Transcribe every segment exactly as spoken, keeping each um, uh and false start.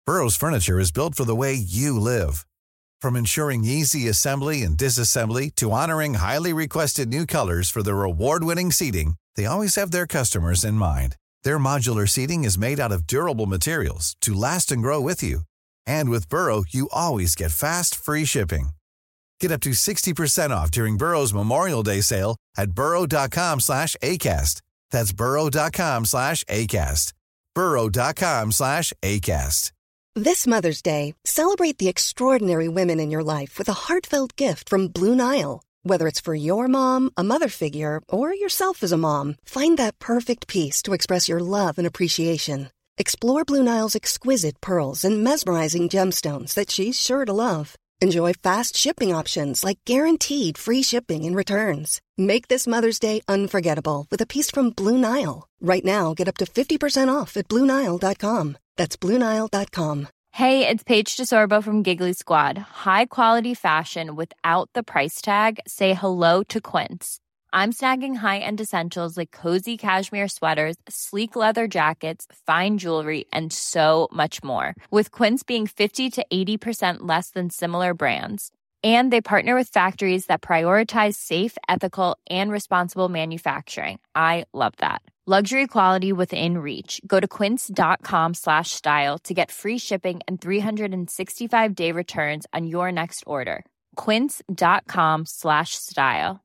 Burrow's furniture is built for the way you live. From ensuring easy assembly and disassembly to honoring highly requested new colors for their award-winning seating, they always have their customers in mind. Their modular seating is made out of durable materials to last and grow with you. And with Burrow, you always get fast, free shipping. Get up to sixty percent off during Burrow's Memorial Day sale at burrow.com slash ACAST. That's burrow.com slash ACAST. burrow.com slash ACAST. This Mother's Day, celebrate the extraordinary women in your life with a heartfelt gift from Blue Nile. Whether it's for your mom, a mother figure, or yourself as a mom, find that perfect piece to express your love and appreciation. Explore Blue Nile's exquisite pearls and mesmerizing gemstones that she's sure to love. Enjoy fast shipping options like guaranteed free shipping and returns. Make this Mother's Day unforgettable with a piece from Blue Nile. Right now, get up to fifty percent off at blue nile dot com. That's blue nile dot com. Hey, it's Paige DeSorbo from Giggly Squad. High quality fashion without the price tag. Say hello to Quince. I'm snagging high-end essentials like cozy cashmere sweaters, sleek leather jackets, fine jewelry, and so much more. With Quince being fifty to eighty percent less than similar brands. And they partner with factories that prioritize safe, ethical, and responsible manufacturing. I love that. Luxury quality within reach. Go to quince.com slash style to get free shipping and three sixty-five day returns on your next order. Quince.com slash style.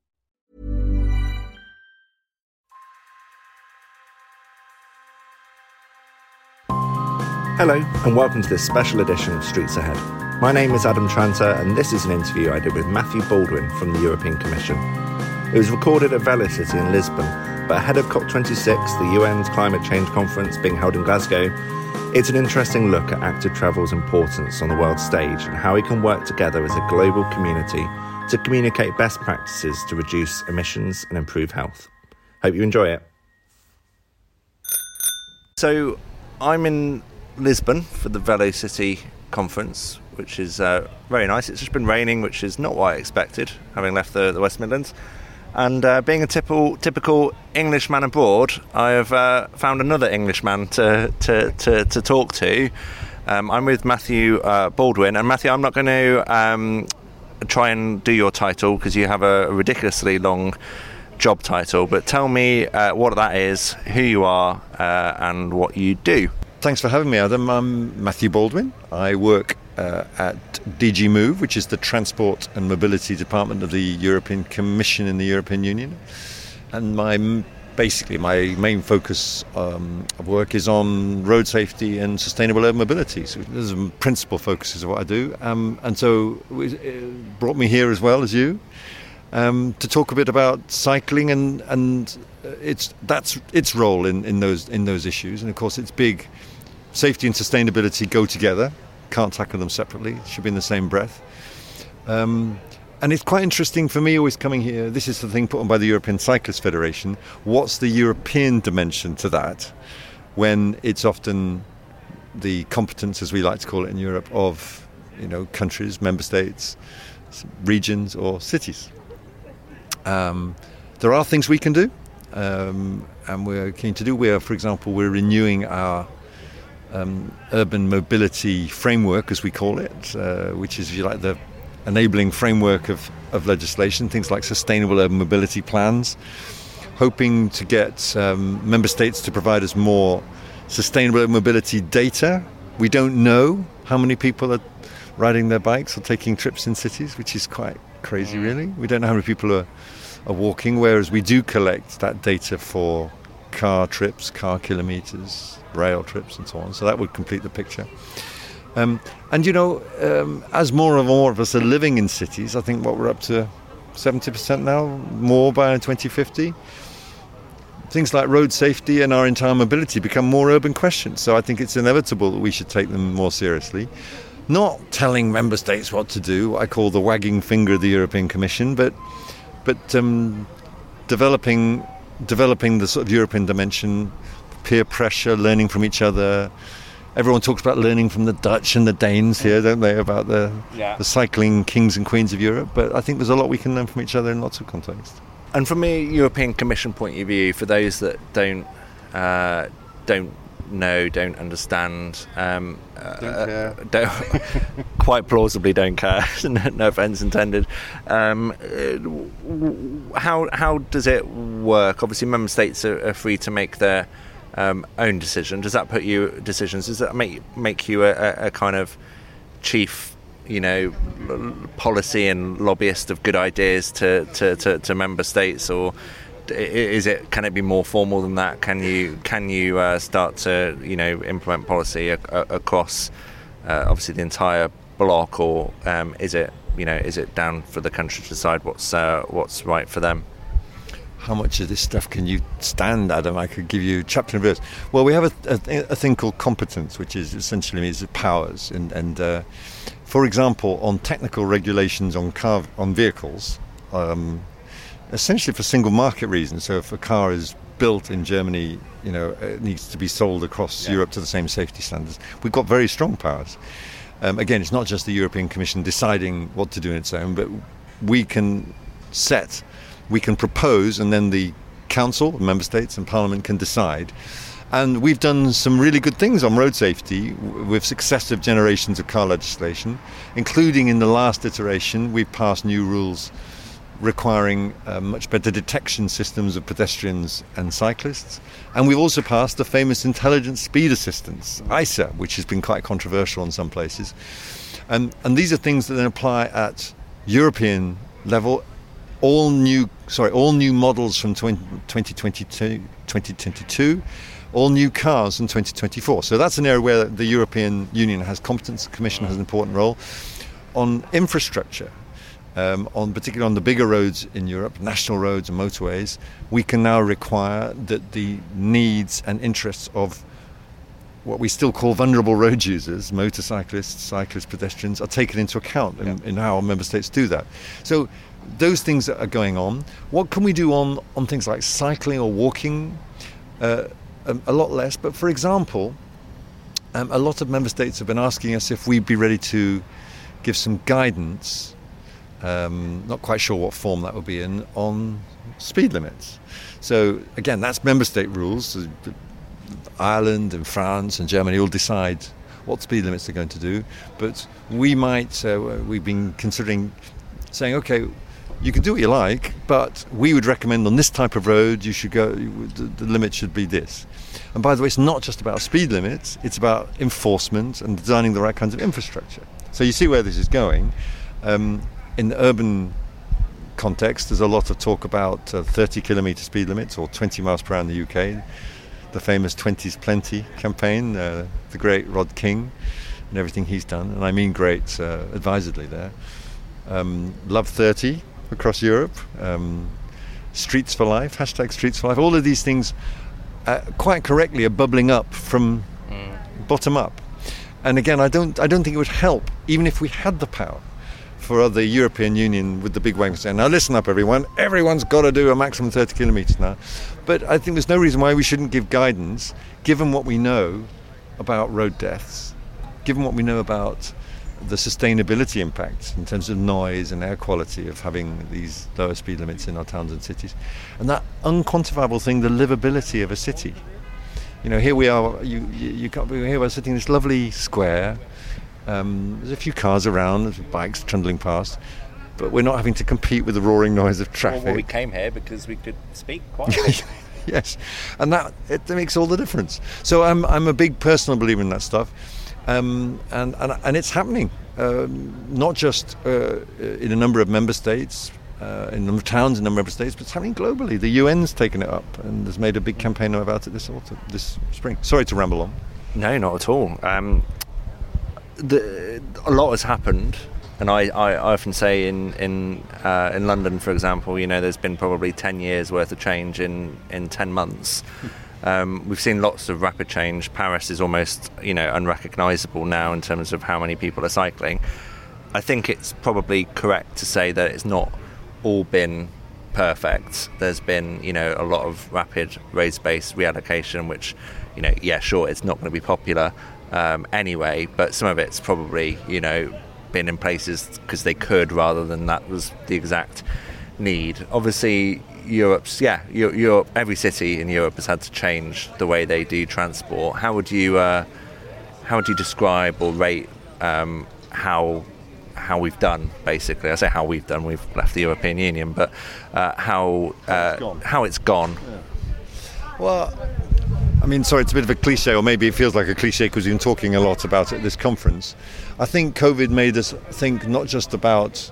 Hello, and welcome to this special edition of Streets Ahead. My name is Adam Tranter, and this is an interview I did with Matthew Baldwin from the European Commission. It was recorded at Velocity in Lisbon, but ahead of COP twenty-six, the U N's climate change conference being held in Glasgow, it's an interesting look at active travel's importance on the world stage and how we can work together as a global community to communicate best practices to reduce emissions and improve health. Hope you enjoy it. So, I'm in Lisbon for the Velocity conference, which is uh, very nice. It's just been raining, which is not what I expected, having left the, the West Midlands. And uh, being a typical typical Englishman abroad, I have uh, found another Englishman to to, to, to talk to. Um, I'm with Matthew uh, Baldwin. And Matthew, I'm not going to um, try and do your title because you have a ridiculously long job title, but tell me uh, what that is, who you are, uh, and what you do. Thanks for having me, Adam. I'm Matthew Baldwin. I work uh, at D G Move, which is the Transport and Mobility Department of the European Commission in the European Union. And my basically my main focus um, of work is on road safety and sustainable urban mobility. So those are principal focuses of what I do. Um, and so it brought me here as well as you um, to talk a bit about cycling and and it's that's its role in, in those in those issues. And of course, it's big. Safety and sustainability go together. Can't tackle them separately. Should be in the same breath. Um, and it's quite interesting for me always coming here. This is the thing put on by the European Cyclist Federation. What's the European dimension to that when it's often the competence, as we like to call it in Europe, of you know countries, member states, regions or cities. Um, there are things we can do. Um, and we're keen to do. We are, for example, we're renewing our um, urban mobility framework, as we call it, uh, which is, if you like, the enabling framework of, of legislation, things like sustainable urban mobility plans, hoping to get um, member states to provide us more sustainable urban mobility data. We don't know how many people are riding their bikes or taking trips in cities, which is quite crazy, really. We don't know how many people are are walking, whereas we do collect that data for car trips, car kilometres, rail trips and so on. So that would complete the picture. Um, and, you know, um, as more and more of us are living in cities, I think what we're up to seventy percent now, more by twenty fifty, things like road safety and our entire mobility become more urban questions. So I think it's inevitable that we should take them more seriously. Not telling member states what to do, what I call the wagging finger of the European Commission, but But um, developing developing the sort of European dimension, peer pressure, learning from each other. Everyone talks about learning from the Dutch and the Danes here, don't they, about the, yeah. the cycling kings and queens of Europe. But I think there's a lot we can learn from each other in lots of contexts. And from a European Commission point of view, for those that don't uh, don't know, don't understand, um, don't uh, care. Don't, quite plausibly don't care. No offence intended. Um, how how does it work? Obviously, member states are, are free to make their um, own decision. Does that put you decisions? Does that make make you a, a kind of chief, you know, policy and lobbyist of good ideas to, to, to, to member states, or is it? Can it be more formal than that? Can you can you uh, start to, you know, implement policy a, a, across uh, obviously the entire bloc, or um, is it, you know, is it down for the country to decide what's uh, what's right for them? How much of this stuff can you stand, Adam? I could give you chapter and verse. Well, we have a, a, a thing called competence, which is essentially means powers. And, and uh, for example, on technical regulations on car on vehicles, um, essentially for single market reasons. So if a car is built in Germany, you know, it needs to be sold across yeah. Europe to the same safety standards. We've got very strong powers. Um, again, it's not just the European Commission deciding what to do on its own, but we can set. We can propose, and then the Council, Member States and Parliament can decide. And we've done some really good things on road safety with successive generations of car legislation, including in the last iteration, we passed new rules requiring uh, much better detection systems of pedestrians and cyclists. And we've also passed the famous Intelligent Speed Assistance, I S A, which has been quite controversial in some places. And, and these are things that then apply at European level. All new, sorry, all new models from twenty twenty-two, twenty twenty-two, all new cars from twenty twenty-four. So that's an area where the European Union has competence. The Commission has an important role. On infrastructure, um, on particularly on the bigger roads in Europe, national roads and motorways, we can now require that the needs and interests of what we still call vulnerable road users, motorcyclists, cyclists, pedestrians, are taken into account in, yeah. in how our member states do that. So those things that are going on. What can we do on, on things like cycling or walking? Uh, a, a lot less. But for example, um, a lot of member states have been asking us if we'd be ready to give some guidance, um, not quite sure what form that will be in, on speed limits. So again, that's member state rules. Ireland and France and Germany all decide what speed limits they're going to do. But we might, uh, we've been considering saying, okay, you can do what you like, but we would recommend on this type of road you should go, the, the limit should be this. And by the way, it's not just about speed limits, it's about enforcement and designing the right kinds of infrastructure. So you see where this is going. Um, in the urban context, there's a lot of talk about uh, thirty kilometre speed limits or twenty miles per hour in the U K. The famous twenty's Plenty campaign, uh, the great Rod King and everything he's done. And I mean great uh, advisedly there. Um, Love thirty across Europe, um, Streets for Life, hashtag Streets for Life. All of these things, uh, quite correctly, are bubbling up from mm. bottom up. And again, I don't, I don't think it would help, even if we had the power, for the European Union with the big wagon saying, "Now listen up, everyone. Everyone's got to do a maximum thirty kilometres now." But I think there's no reason why we shouldn't give guidance, given what we know about road deaths, given what we know about the sustainability impacts in terms of noise and air quality of having these lower speed limits in our towns and cities, and that unquantifiable thing, the livability of a city. You know, here we are. You you, you can't. Here we're sitting in this lovely square. Um, there's a few cars around, there's bikes trundling past, but we're not having to compete with the roaring noise of traffic. Well, we came here because we could speak quietly. Yes, and that it makes all the difference. So I'm I'm a big personal believer in that stuff. Um, and, and and it's happening, um, not just uh, in a number of member states, uh, in a number of towns in a number of states, but it's happening globally. The U N's taken it up and has made a big campaign about it this autumn, this spring. Sorry to ramble on. No, not at all. Um, the, a lot has happened, and I, I, I often say in in uh, in London, for example, you know, there's been probably ten years worth of change in, in ten months. Um, we've seen lots of rapid change. Paris is almost, you know, unrecognisable now in terms of how many people are cycling. I think it's probably correct to say that it's not all been perfect. There's been, you know, a lot of rapid race-based reallocation, which, you know, yeah, sure, it's not going to be popular um, anyway, but some of it's probably, you know, been in places because they could rather than that was the exact need. Obviously, Europe's yeah, Europe. Every city in Europe has had to change the way they do transport. How would you uh, how would you describe or rate um, how how we've done? Basically, I say how we've done. We've left the European Union, but uh, how uh, it's how it's gone. Yeah. Well, I mean, sorry, it's a bit of a cliche, or maybe it feels like a cliche because we've been talking a lot about it at this conference. I think COVID made us think not just about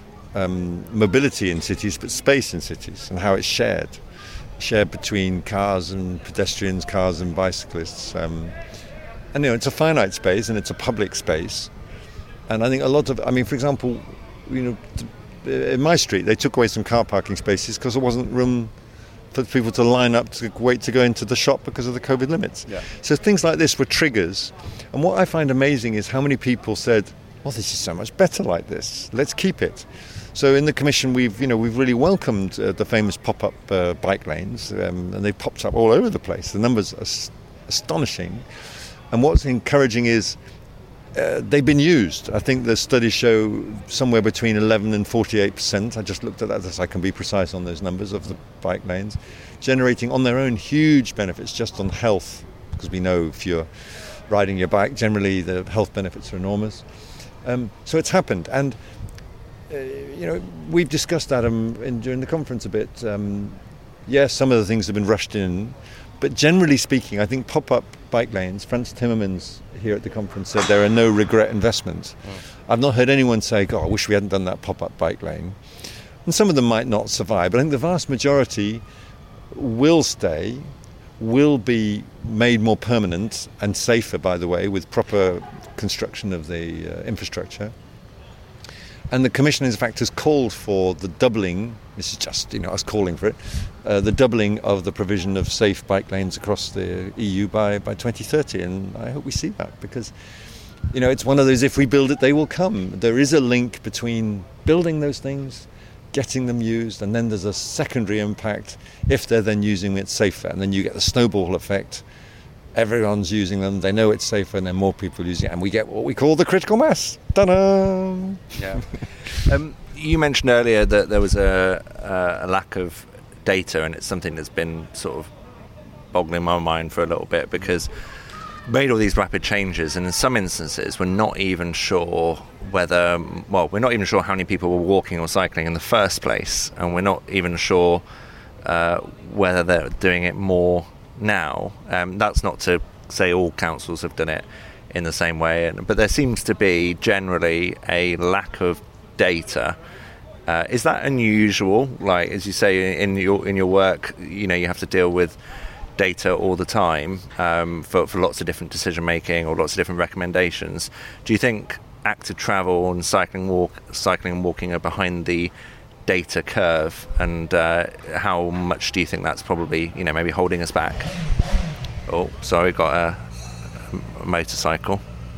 um, mobility in cities, but space in cities and how it's shared, shared between cars and pedestrians, cars and bicyclists. Um, and, you know, it's a finite space and it's a public space. And I think a lot of, I mean, for example, you know, in my street, they took away some car parking spaces because there wasn't room for people to line up to wait to go into the shop because of the COVID limits. Yeah. So things like this were triggers. And what I find amazing is how many people said, well, this is so much better like this. Let's keep it. So in the Commission, we've, you know, we've really welcomed uh, the famous pop-up uh, bike lanes, um, and they've popped up all over the place. The numbers are s- astonishing. And what's encouraging is Uh, they've been used. I think the studies show somewhere between eleven and forty-eight percent. I just looked at that, so I can be precise on those numbers of the bike lanes, generating on their own huge benefits just on health, because we know if you're riding your bike, generally the health benefits are enormous. Um, so it's happened, and uh, you know, we've discussed that um, in, during the conference a bit. Um, yes, some of the things have been rushed in, but generally speaking, I think pop-up bike lanes, Frans Timmermans here at the conference said there are no regret investments. Oh. I've not heard anyone say, God, I wish we hadn't done that pop-up bike lane. And some of them might not survive, but I think the vast majority will stay, will be made more permanent and safer, by the way, with proper construction of the uh, infrastructure. And the Commission, in fact, has called for the doubling, this is just, you know, us calling for it, uh, the doubling of the provision of safe bike lanes across the E U by, by twenty thirty. And I hope we see that because, you know, it's one of those, if we build it, they will come. There is a link between building those things, getting them used, and then there's a secondary impact if they're then using it safer. And then you get the snowball effect. Everyone's using them, they know it's safer, and then more people using it, and we get what we call the critical mass. Ta-da! Yeah. um, you mentioned earlier that there was a, a lack of data, and it's something that's been sort of boggling my mind for a little bit because made all these rapid changes, and in some instances we're not even sure whether, well, we're not even sure how many people were walking or cycling in the first place, and we're not even sure uh, whether they're doing it more now. Um, that's not to say all councils have done it in the same way, but there seems to be generally a lack of data. Uh, is that unusual? Like, as you say, in your in your work, you know, you have to deal with data all the time um, for, for lots of different decision making or lots of different recommendations. Do you think active travel and cycling, walk, cycling and walking are behind the data curve, and uh, how much do you think that's probably, you know, maybe holding us back? Oh, sorry, got a, a motorcycle.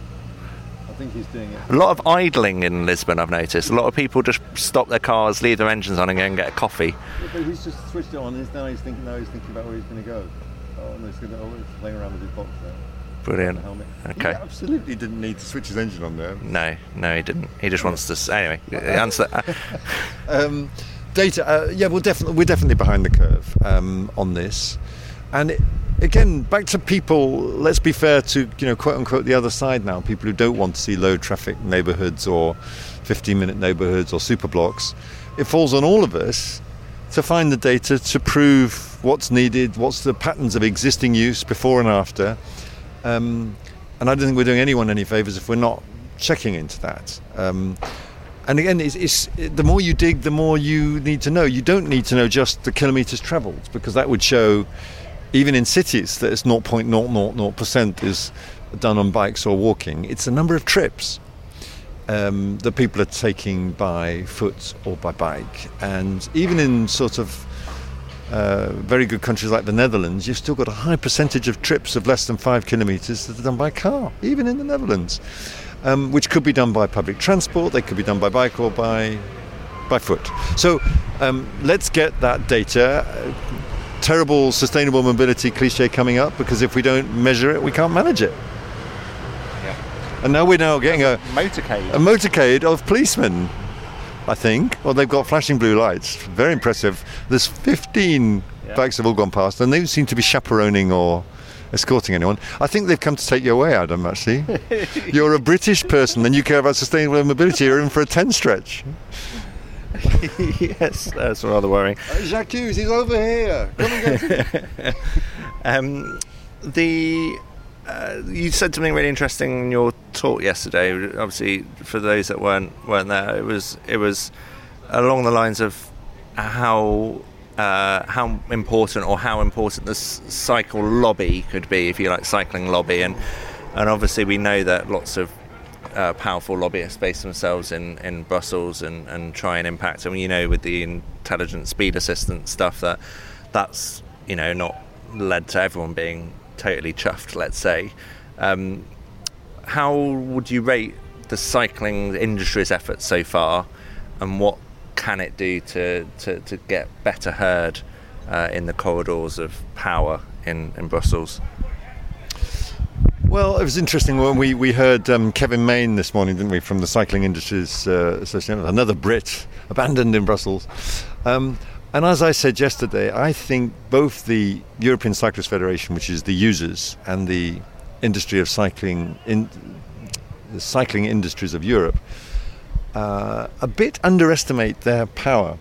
I think he's doing it. A lot of idling in Lisbon, I've noticed. A lot of people just stop their cars, leave their engines on, and go and get a coffee. Yeah, but he's just switched it on. And now he's thinking. Now he's thinking about where he's going to go. Oh, no, he's going to oh, he's playing around with his box there. Brilliant. Okay. He absolutely didn't need to switch his engine on there. No, no, he didn't. He just wants to. Anyway, answer that. um, data. Uh, yeah, we're definitely we're definitely behind the curve um, on this, and it, again, back to people. Let's be fair to, you know, quote unquote the other side now. People who don't want to see low traffic neighbourhoods or fifteen minute neighbourhoods or super blocks. It falls on all of us to find the data to prove what's needed, what's the patterns of existing use before and after. Um, and I don't think we're doing anyone any favours if we're not checking into that. Um, and again, it's, it's, it, the more you dig, the more you need to know. You don't need to know just the kilometres travelled, because that would show, even in cities, that it's zero point zero zero zero percent is done on bikes or walking. It's the number of trips um, that people are taking by foot or by bike. And even in sort of Uh, very good countries like the Netherlands, you've still got a high percentage of trips of less than five kilometres that are done by car, even in the Netherlands, um, which could be done by public transport, they could be done by bike or by by foot. So um, let's get that data. Uh, terrible sustainable mobility cliche coming up, because if we don't measure it, we can't manage it. Yeah. And now we're now getting a motorcade, a motorcade of policemen. I think. Well, they've got flashing blue lights. Very impressive. There's fifteen yeah. bikes have all gone past, and they don't seem to be chaperoning or escorting anyone. I think they've come to take you away, Adam, actually. You're a British person and you care about sustainable mobility. You're in for a ten stretch. Yes, that's rather worrying. Uh, Jacques Hughes, he's over here. Come and get um, the uh, you said something really interesting in your talk yesterday. Obviously, for those that weren't weren't there, it was it was along the lines of how uh, how important or how important the s- cycle lobby could be, if you like, cycling lobby, and and obviously we know that lots of Uh, powerful lobbyists base themselves in, in Brussels and, and try and impact. I mean, you know, with the intelligent speed assistant stuff, that that's, you know, not led to everyone being totally chuffed, let's say. Um, how would you rate the cycling industry's efforts so far, and what can it do to, to, to get better heard uh, in the corridors of power in, in Brussels? Well, it was interesting when we, we heard um, Kevin Main this morning, didn't we, from the Cycling Industries uh, Association, another Brit, abandoned in Brussels. Um, and as I said yesterday, I think both the European Cyclist Federation, which is the users, and the industry of cycling, in, the cycling industries of Europe, uh, a bit underestimate their power.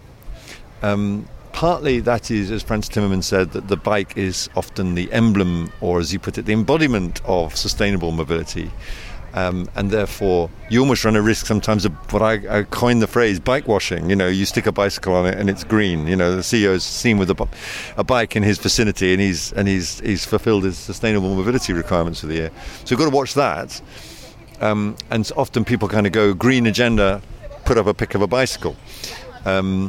Um, Partly that is, as Frans Timmermans said, that the bike is often the emblem, or as you put it, the embodiment of sustainable mobility. Um, and therefore, you almost run a risk sometimes of what I, I coined the phrase bike washing. You know, you stick a bicycle on it and it's green. You know, the C E O is seen with a, a bike in his vicinity, and he's and he's he's fulfilled his sustainable mobility requirements for the year. So you've got to watch that. Um, and often people kind of go green agenda, put up a pic of a bicycle. Um,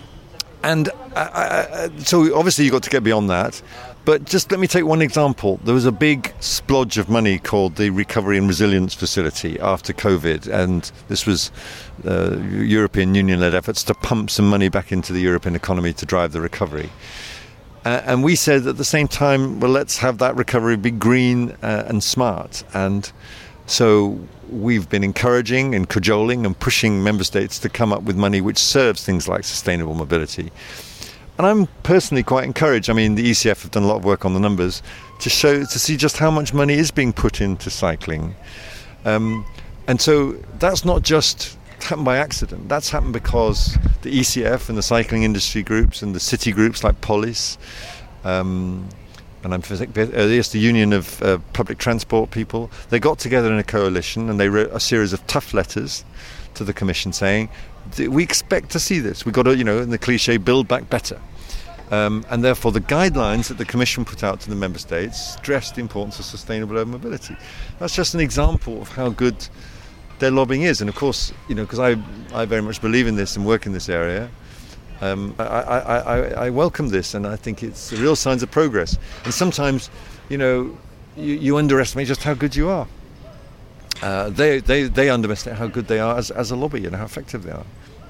And I, I, so obviously you've got to get beyond that. But just let me take one example. There was a big splodge of money called the Recovery and Resilience Facility after COVID. And this was uh, European Union-led efforts to pump some money back into the European economy to drive the recovery. Uh, and we said at the same time, well, let's have that recovery be green uh, and smart. And so we've been encouraging and cajoling and pushing member states to come up with money which serves things like sustainable mobility. And I'm personally quite encouraged. I mean, the E C F have done a lot of work on the numbers to show, to see just how much money is being put into cycling. Um, and so that's not just happened by accident. That's happened because the E C F and the cycling industry groups and the city groups like Polis, um, and I'm uh, yes, the Union of uh, Public Transport people, they got together in a coalition and they wrote a series of tough letters to the Commission saying, we expect to see this. We've got to, you know, in the cliche, build back better. Um, and therefore the guidelines that the Commission put out to the Member States stressed the importance of sustainable urban mobility. That's just an example of how good their lobbying is. And of course, you know, because I, I very much believe in this and work in this area, Um, I, I, I, I welcome this, and I think it's real signs of progress. And sometimes, you know, you, you underestimate just how good you are. Uh, they, they, they underestimate how good they are as, as a lobby and how effective they are.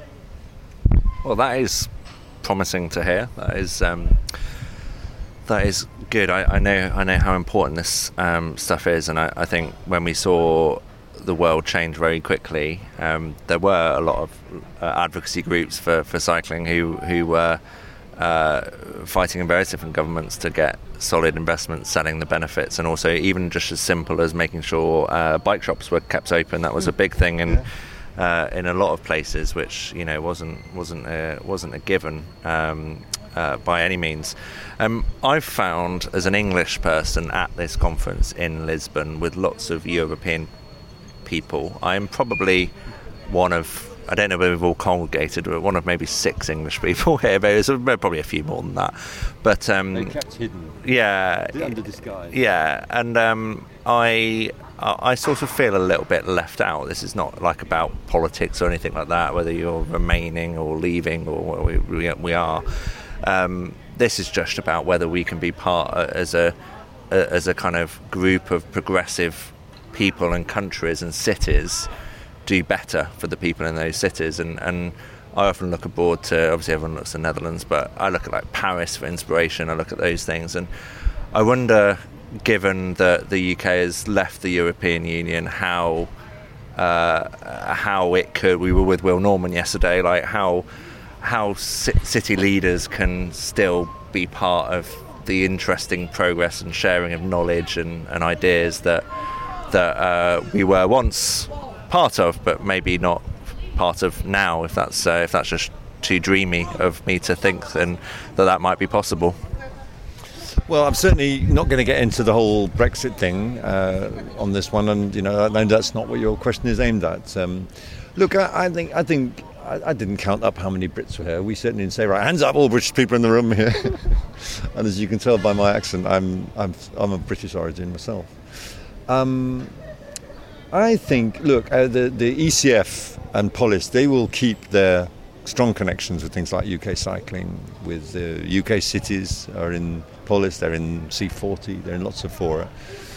Well, that is promising to hear. That is um, that is good. I, I know I know how important this um, stuff is, and I, I think when we saw the world change very quickly, um, there were a lot of uh, advocacy groups for, for cycling who who were uh, fighting in various different governments to get solid investments, selling the benefits, and also even just as simple as making sure uh, bike shops were kept open. That was a big thing in uh, in a lot of places, which, you know, wasn't wasn't a, wasn't a given um, uh, by any means. Um, I've found, as an English person at this conference in Lisbon with lots of European people, I'm probably one of, I don't know whether we've all congregated, but one of maybe six English people here. There's probably a few more than that. But um, they're kept hidden. Yeah. Under disguise. Yeah, and um, I I sort of feel a little bit left out. This is not like about politics or anything like that, whether you're remaining or leaving or we, we, we are. Um, this is just about whether we can be part uh, as a uh, as a kind of group of progressive people and countries and cities do better for the people in those cities. And, and I often look abroad to, obviously everyone looks at the Netherlands, but I look at like Paris for inspiration. I look at those things, and I wonder, given that the U K has left the European Union, how uh, how it could. We were with Will Norman yesterday, like how how city leaders can still be part of the interesting progress and sharing of knowledge and, and ideas that that uh, we were once part of, but maybe not part of now. If that's uh, if that's just too dreamy of me to think, then that that might be possible. Well, I'm certainly not going to get into the whole Brexit thing uh, on this one, and you know, I know that's not what your question is aimed at. Um, look, I, I think I think I, I didn't count up how many Brits were here. We certainly didn't say, right, hands up, all British people in the room here. And as you can tell by my accent, I'm I'm I'm of British origin myself. Um, I think, look, uh, the the E C F and Polis, they will keep their strong connections with things like U K cycling, with the U K cities are in Polis, they're in C forty, they're in lots of fora.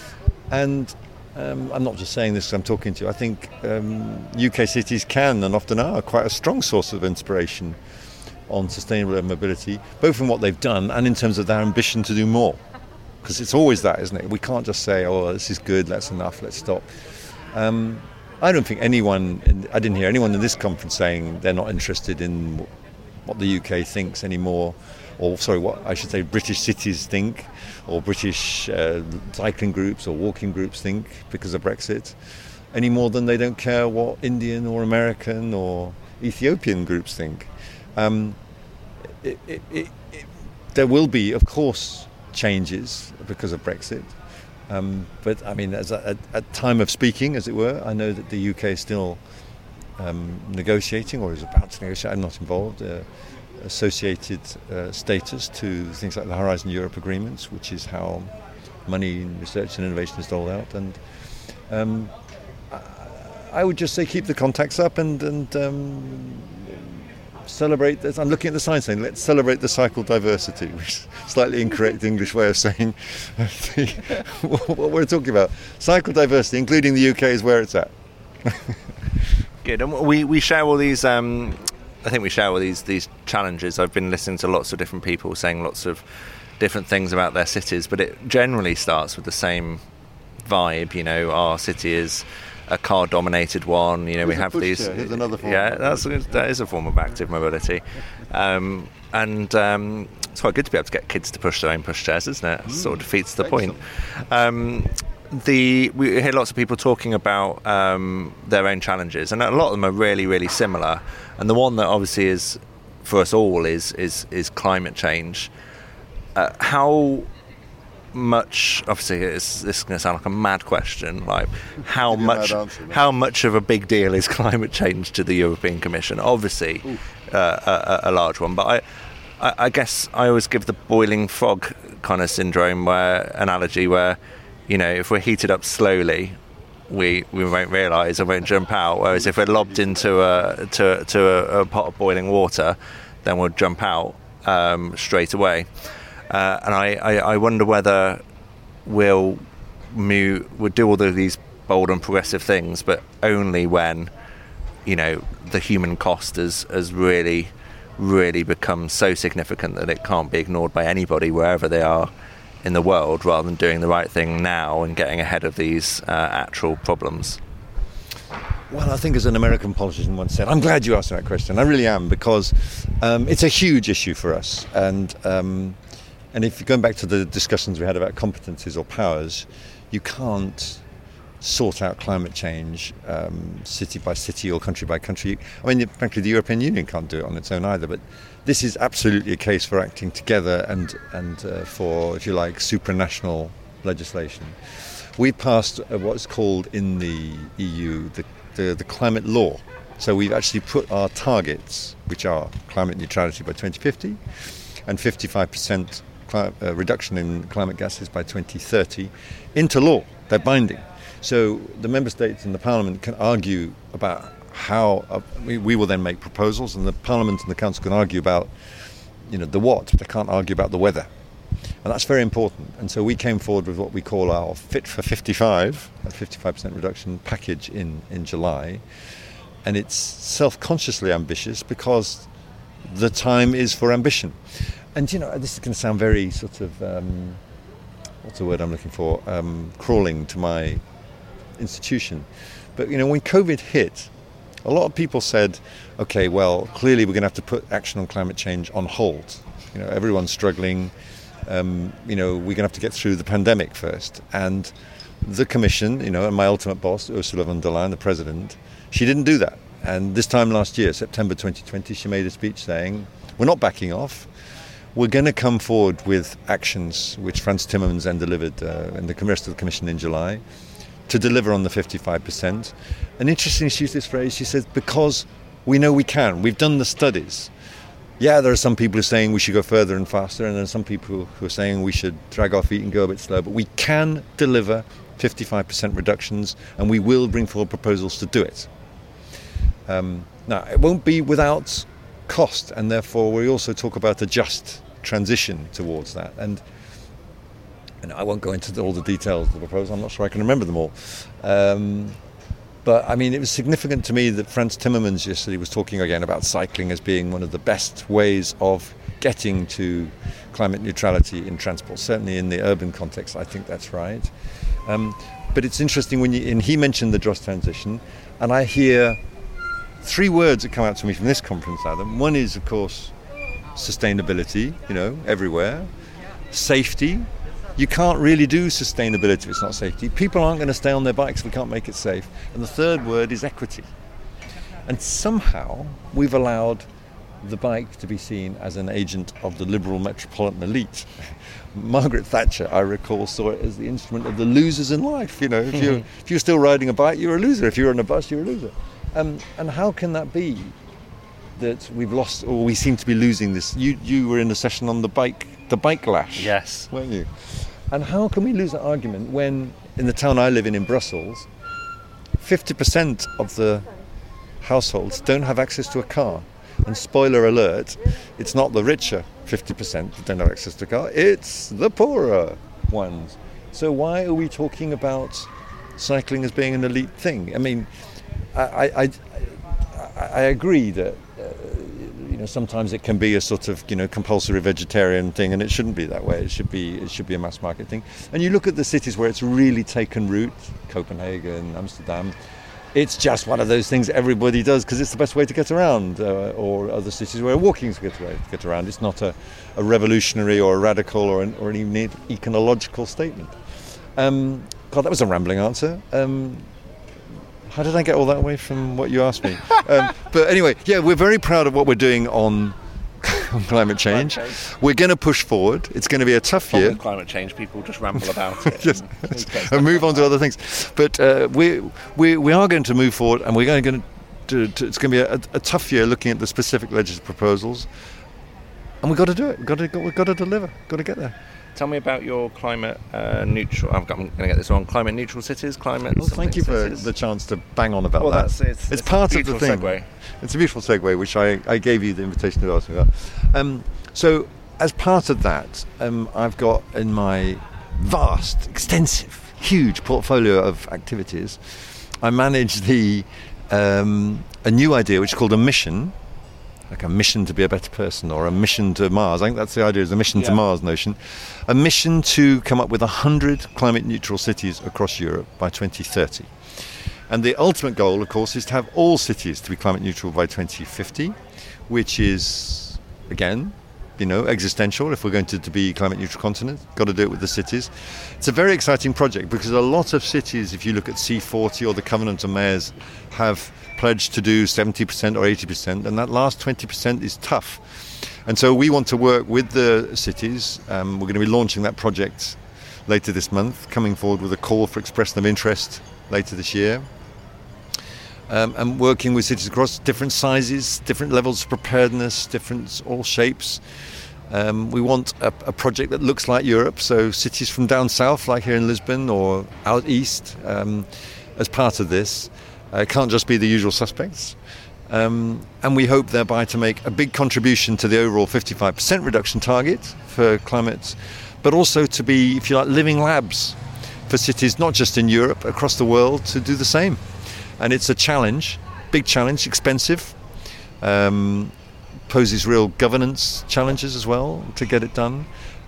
And um, I'm not just saying this because I'm talking to you, I think um, U K cities can and often are quite a strong source of inspiration on sustainable mobility, both in what they've done and in terms of their ambition to do more. Because it's always that, isn't it? We can't just say, oh, this is good, that's enough, let's stop. Um, I don't think anyone, I didn't hear anyone in this conference saying they're not interested in what the U K thinks anymore, or sorry, what I should say British cities think, or British uh, cycling groups or walking groups think because of Brexit, any more than they don't care what Indian or American or Ethiopian groups think. Um, it, it, it, it, there will be, of course, changes because of Brexit. Um, but I mean, as a, at time of speaking, as it were, I know that the U K is still um, negotiating, or is about to negotiate. I'm not involved. Uh, associated uh, status to things like the Horizon Europe agreements, which is how money in research and innovation is doled out. And um, I, I would just say keep the contacts up and and um, celebrate this. I'm looking at the sign saying, let's celebrate the cycle diversity, which is a slightly incorrect English way of saying what we're talking about. Cycle diversity, including the U K, is where it's at. Good. And we, we share all these, um, I think we share all these, these challenges. I've been listening to lots of different people saying lots of different things about their cities, but it generally starts with the same vibe. You know, our city is a car-dominated one. You know, Here's we have these. Here's another form. Yeah, that's that is a form of active mobility, um, and um, it's quite good to be able to get kids to push their own pushchairs, isn't it? It sort of defeats the point. Um, the we hear lots of people talking about um, their own challenges, and a lot of them are really, really similar. And the one that obviously is for us all is is is climate change. Uh, how much, obviously it's, this is going to sound like a mad question, like how much answer, how much of a big deal is climate change to the European Commission? Obviously uh, a, a large one, but I, I, I guess I always give the boiling frog kind of syndrome where analogy where, you know, if we're heated up slowly we we won't realise and won't jump out, whereas if we're lobbed into a to, to a, a pot of boiling water, then we'll jump out um, straight away. Uh, and I, I, I wonder whether we'll move, we'll do all of these bold and progressive things, but only when, you know, the human cost has, has really, really become so significant that it can't be ignored by anybody wherever they are in the world, rather than doing the right thing now and getting ahead of these uh, actual problems. Well, I think as an American politician once said, I'm glad you asked that question. I really am, because um, it's a huge issue for us. And um, And if you're going back to the discussions we had about competencies or powers, you can't sort out climate change um, city by city or country by country. I mean, frankly, the European Union can't do it on its own either, but this is absolutely a case for acting together and, and uh, for, if you like, supranational legislation. We passed uh, what's called in the E U the, the, the climate law. So we've actually put our targets, which are climate neutrality by twenty fifty and fifty-five percent cli- uh, reduction in climate gases by twenty thirty, into law. They're binding. So the member states and the parliament can argue about how uh, we, we will then make proposals, and the parliament and the council can argue about, you know, the what, but they can't argue about the whether. And that's very important. And so we came forward with what we call our Fit for fifty-five, a fifty-five percent reduction package in, in July. And it's self-consciously ambitious because the time is for ambition. And, you know, this is going to sound very sort of, um, what's the word I'm looking for, um, crawling to my institution. But, you know, when COVID hit, a lot of people said, okay, well, clearly we're going to have to put action on climate change on hold. You know, everyone's struggling. Um, you know, we're going to have to get through the pandemic first. And the Commission, you know, and my ultimate boss, Ursula von der Leyen, the president, she didn't do that. And this time last year, September twenty twenty, she made a speech saying, we're not backing off. We're going to come forward with actions, which Frans Timmermans then delivered uh, in the rest of the Commission in July, to deliver on the fifty-five percent. And interestingly, she used this phrase, she said, because we know we can. We've done the studies. Yeah, there are some people who are saying we should go further and faster, and there are some people who are saying we should drag our feet and go a bit slow, but we can deliver fifty-five percent reductions, and we will bring forward proposals to do it. Um, now, it won't be without cost, and therefore we also talk about a just transition towards that. And, and I won't go into all the details of the proposal. I'm not sure I can remember them all. Um, but, I mean, it was significant to me that Frans Timmermans yesterday was talking again about cycling as being one of the best ways of getting to climate neutrality in transport. Certainly in the urban context, I think that's right. Um, but it's interesting when you, and he mentioned the just transition, and I hear three words that come out to me from this conference, Adam. One is, of course, sustainability, you know, everywhere. Safety. You can't really do sustainability if it's not safety. People aren't going to stay on their bikes if we can't make it safe. And the third word is equity. And somehow we've allowed the bike to be seen as an agent of the liberal metropolitan elite. Margaret Thatcher, I recall, saw it as the instrument of the losers in life. You know, if you're, if you're still riding a bike, you're a loser. If you're on a bus, you're a loser. Um, and how can that be that we've lost, or we seem to be losing this? You you were in a session on the bike, the bike lash, yes, weren't you? And how can we lose that argument when, in the town I live in, in Brussels, fifty percent of the households don't have access to a car? And spoiler alert, it's not the richer fifty percent that don't have access to a car, it's the poorer ones. So why are we talking about cycling as being an elite thing? I mean, I, I, I, I agree that uh, you know sometimes it can be a sort of you know compulsory vegetarian thing, and it shouldn't be that way. It should be it should be a mass market thing. And you look at the cities where it's really taken root, Copenhagen, Amsterdam. It's just one of those things everybody does because it's the best way to get around. Uh, or other cities where walking is a good way to get around. It's not a, a revolutionary or a radical or an, or an even econological statement. Um, God, that was a rambling answer. Um, How did I get all that away from what you asked me? Um, but anyway, yeah, we're very proud of what we're doing on, on climate change. Climate change. We're going to push forward. It's going to be a tough year. With climate change, people just ramble about it. yes, and, and move on to other things. But uh, we, we we are going to move forward, and we're going to, to, to it's going to be a, a tough year looking at the specific legislative proposals. And we've got to do it. We've got to, we've got to deliver. We've got to get there. Tell me about your climate uh, neutral. I'm going to get this wrong. Climate neutral cities. Climate. Well, thank you for cities. the chance to bang on about well, that. That's, it's, it's, it's part of the thing. Segue. It's a beautiful segue, which I, I gave you the invitation to ask me about. Um, so, as part of that, um, I've got in my vast, extensive, huge portfolio of activities, I manage the um, a new idea which is called a mission. Like a mission to be a better person, or a mission to Mars. I think that's the idea, is a mission yeah. to Mars notion. A mission to come up with one hundred climate neutral cities across Europe by twenty thirty. And the ultimate goal, of course, is to have all cities to be climate neutral by twenty fifty, which is, again, you know, existential. If we're going to, to be climate neutral continent, got to do it with the cities. It's a very exciting project because a lot of cities, if you look at C forty or the Covenant of Mayors, have pledged to do seventy percent or eighty percent, and that last twenty percent is tough. And so we want to work with the cities. Um, we're going to be launching that project later this month, coming forward with a call for expression of interest later this year. Um, and working with cities across different sizes, different levels of preparedness, different all shapes. Um, we want a, a project that looks like Europe, so cities from down south, like here in Lisbon, or out east, um, as part of this. Uh, it can't just be the usual suspects. Um, and we hope thereby to make a big contribution to the overall fifty-five percent reduction target for climate, but also to be, if you like, living labs for cities, not just in Europe, across the world, to do the same. And it's a challenge, big challenge, expensive, um, poses real governance challenges as well to get it done.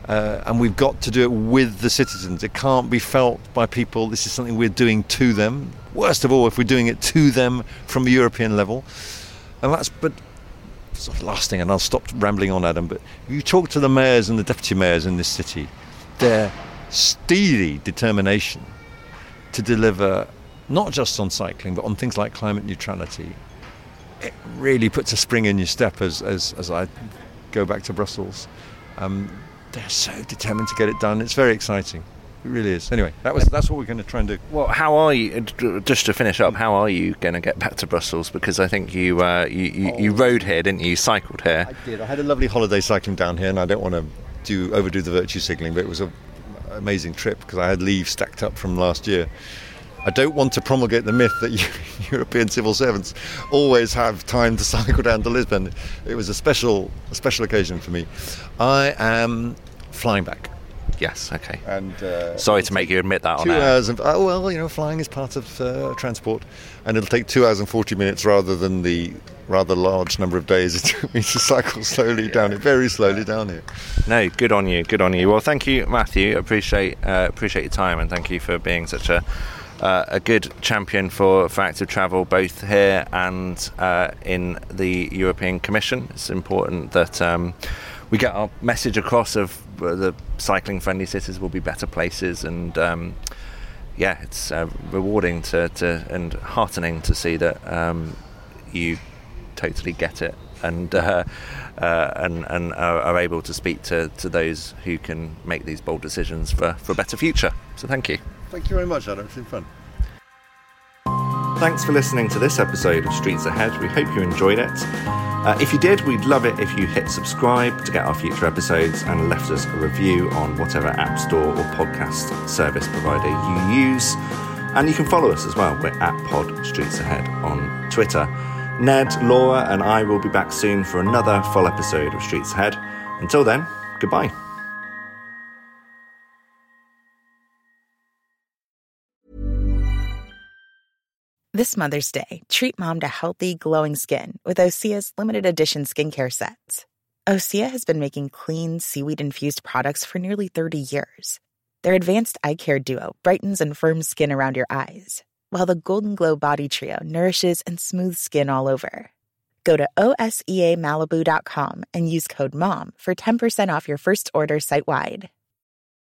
Uh, and we've got to do it with the citizens. It can't be felt by people this is something we're doing to them. Worst of all, if we're doing it to them from a European level. And that's, but sort of last thing, and I'll stop rambling on, Adam, but you talk to the mayors and the deputy mayors in this city, their steely determination to deliver, not just on cycling, but on things like climate neutrality, it really puts a spring in your step as, as, as I go back to Brussels. Um, They're so determined to get it done. It's very exciting. It really is. Anyway, that was that's what we're going to try and do. Well, how are you? Just to finish up, how are you going to get back to Brussels? Because I think you uh, you, you, oh. you rode here, didn't you? You cycled here. I did. I had a lovely holiday cycling down here, and I don't want to do overdo the virtue signalling, but it was an amazing trip because I had leave stacked up from last year. I don't want to promulgate the myth that European civil servants always have time to cycle down to Lisbon. It was a special, a special occasion for me. I am flying back. Yes, okay. And uh, sorry to make you admit that on two air. hours. And, oh well, you know, flying is part of uh, transport, and it'll take two hours and forty minutes rather than the rather large number of days it took me to cycle slowly down it, very slowly down here. No, good on you, good on you. Well, thank you, Matthew. Appreciate uh, appreciate your time, and thank you for being such a. Uh, a good champion for, for active travel, both here and uh, in the European Commission. It's important that um, we get our message across of uh, the cycling-friendly cities will be better places, and um, yeah, it's uh, rewarding to, to and heartening to see that um, you totally get it and uh, uh, and and are, are able to speak to, to those who can make these bold decisions for, for a better future. So thank you. Thank you very much, Adam. It's been fun. Thanks for listening to this episode of Streets Ahead. We hope you enjoyed it. Uh, if you did, we'd love it if you hit subscribe to get our future episodes and left us a review on whatever app store or podcast service provider you use. And you can follow us as well. We're at Pod Streets Ahead on Twitter. Ned, Laura and I will be back soon for another full episode of Streets Ahead. Until then, goodbye. This Mother's Day, treat mom to healthy, glowing skin with Osea's limited edition skincare sets. Osea has been making clean, seaweed-infused products for nearly thirty years. Their advanced eye care duo brightens and firms skin around your eyes, while the Golden Glow Body Trio nourishes and smooths skin all over. Go to O S E A Malibu dot com and use code MOM for ten percent off your first order site-wide.